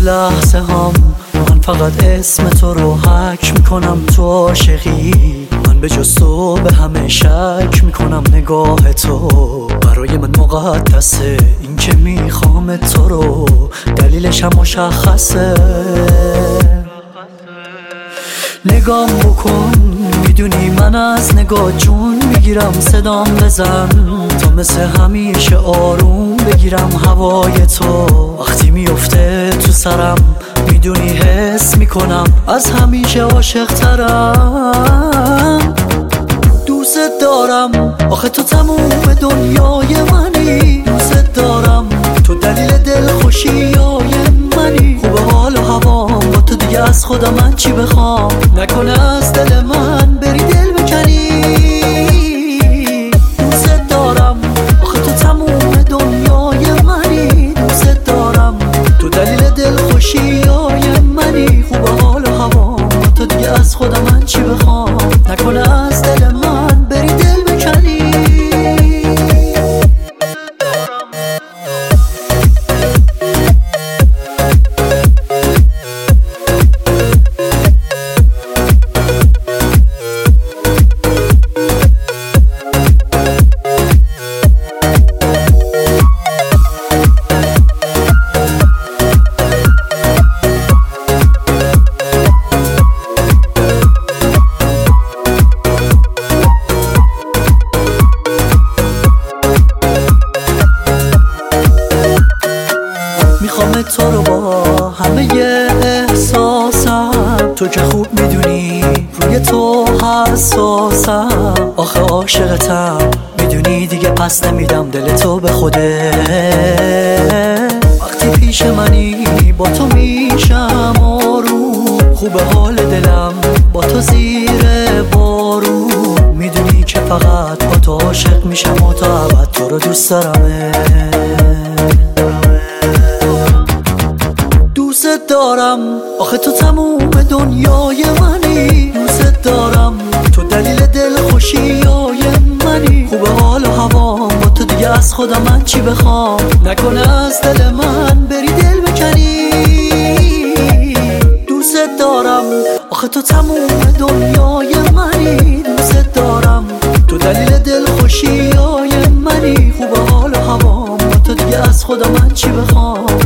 لحظه هم من فقط اسم تو رو حک میکنم. تو عاشقی، من به جز تو به همه شک میکنم. نگاه تو برای من مقدسه، این که میخوام تو رو دلیلش هم مشخصه. نگام بکن، میدونی من از نگاه جون میگیرم. صدام بزن تا مثل همیشه آروم بگیرم هوای تو. وقتی میفته تو سرم میدونی حس میکنم از همیشه عاشق ترم. دوست دارم، آخه تو تموم دنیای منی. دوست دارم، تو دلیل دلخوشیای منی. خوبه حال و هوام با تو دیگه، از خدا من چی بخوام؟ نکنه از دل من بری دل بکنی. دوست دارم، آخه تو تموم دنیای منی. دوست دارم، تو دلیل دلخوشیای منی. خوبه حال و هوام با تو دیگه، از خدا من چی بخوام؟ نکنه از دل من بری دل بکنی. میخوام تو رو با همه احساسم. تو که خوب میدونی روی تو حساسم. آخه عاشقتم، میدونی دیگه پس نمیدم دل تو به خوده. وقتی پیش منی با تو میشم آروم. خوبه حال دلم با تو زیر بارون. میدونی که فقط با تو عاشق میشم و تا ابد تو رو دوست دارمه. دوست دارم، آخه تو تموم دنیای منی. دوست دارم، تو دلیل دلخوشیای منی. خوبه حال و هوام با تو دیگه، از خدا من چی بخوام؟ نکنه از دل من بری دل بکنی. دوست دارم، آخه تو تموم دنیای منی. دوست دارم، تو دلیل دلخوشیای منی. خوبه حال و هوام با تو دیگه، از خدا من چی بخوام؟